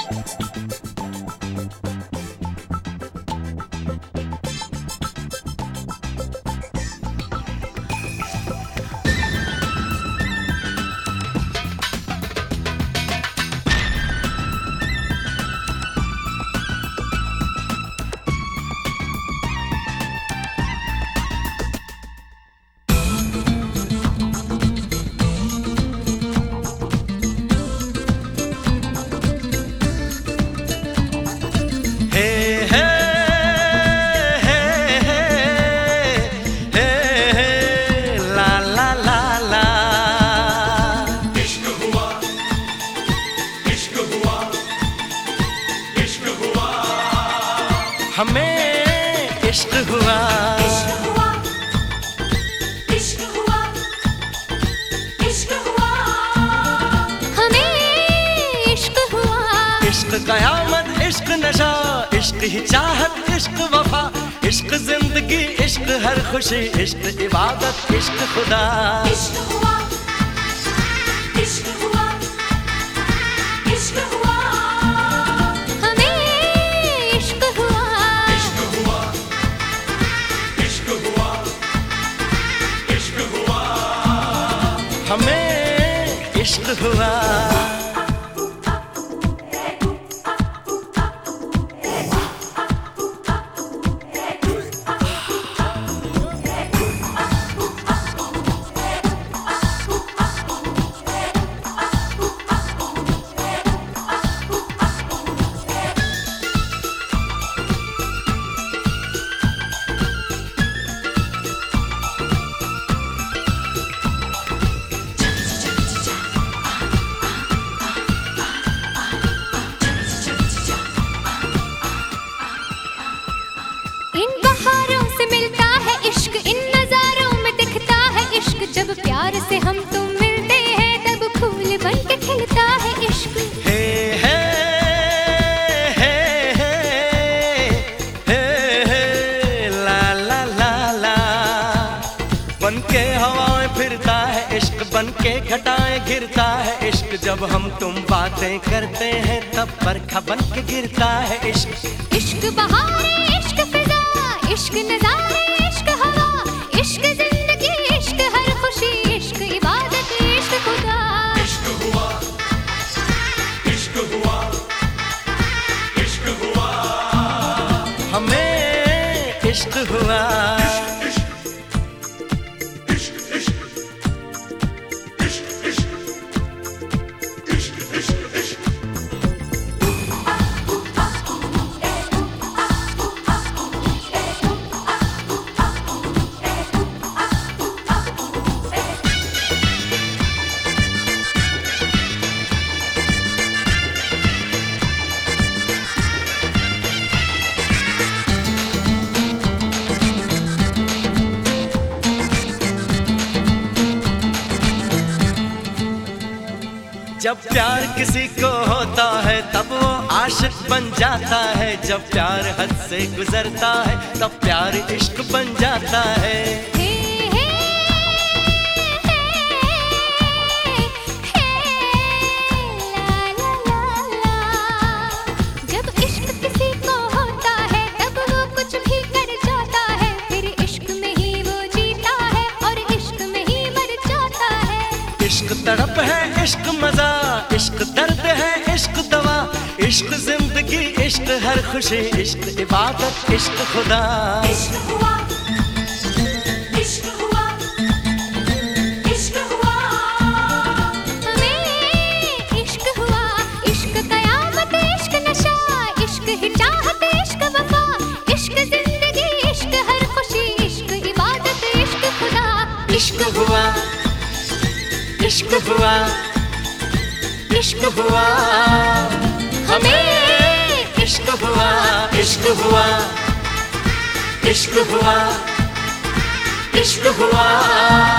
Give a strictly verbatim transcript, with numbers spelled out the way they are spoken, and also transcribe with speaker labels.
Speaker 1: हमें इश्क हुआ,
Speaker 2: इश्क हुआ, इश्क हुआ, इश्क हुआ, हमें इश्क हुआ।
Speaker 1: इश्क कयामत, इश्क नशा, इश्क ही चाहत, इश्क वफा, इश्क जिंदगी, इश्क हर खुशी, इश्क इबादत, इश्क खुदा।
Speaker 2: इश्क हुआ, इश्क हुआ, इश्क हुआ, हमें इश्क हुआ।
Speaker 3: इश्क हुआ, इश्क हुआ, इश्क हुआ,
Speaker 1: हमें इश्क हुआ।
Speaker 2: इन बहारों से मिलता है इश्क, इन नजारों में दिखता है इश्क। जब प्यार से हम तुम मिलते हैं तब फूल बन के खिलता है इश्क।
Speaker 1: हे हे हे हे हे हे ला ला ला ला, बन के हवाएं फिरता है इश्क, बन के घटाएं गिरता है इश्क। जब हम तुम बातें करते हैं तब बरखा बन के गिरता है इश्क।
Speaker 2: इश्क बहारे, इश्क फिजा, इश्क नजारे, इश्क हवा, इश्क जिंदगी, इश्क हर खुशी, इश्क इबादत, इश्क खुदा।
Speaker 3: इश्क हुआ, इश्क हुआ, इश्क हुआ,
Speaker 1: हमें इश्क हुआ। जब प्यार किसी को होता है तब वो आशिक बन जाता है। जब प्यार हद से गुजरता है तब प्यार इश्क बन जाता है।
Speaker 2: हे हे हे हे ला ला ला ला, जब इश्क किसी को होता है तब वो कुछ भी कर जाता है। फिर इश्क में ही वो जीता है और इश्क में ही मर जाता है।
Speaker 1: इश्क तड़प है, इश्क मजा, इश्क दर्द है, इश्क दवा, इश्क जिंदगी, इश्क हर खुशी, इश्क इबादत, इश्क खुदा।
Speaker 2: इश्क हुआ, इश्क हुआ, इश्क हुआ, हमें इश्क हुआ। इश्क कयामत, इश्क नशा, इश्क ही चाहत, इश्क वफा, इश्क जिंदगी, इश्क हर खुशी, इश्क इबादत, इश्क खुदा।
Speaker 1: इश्क हुआ, इश्क हुआ, इश्क हुआ, हमें इश्क हुआ। इश्क हुआ, इश्क हुआ, इश्क हुआ।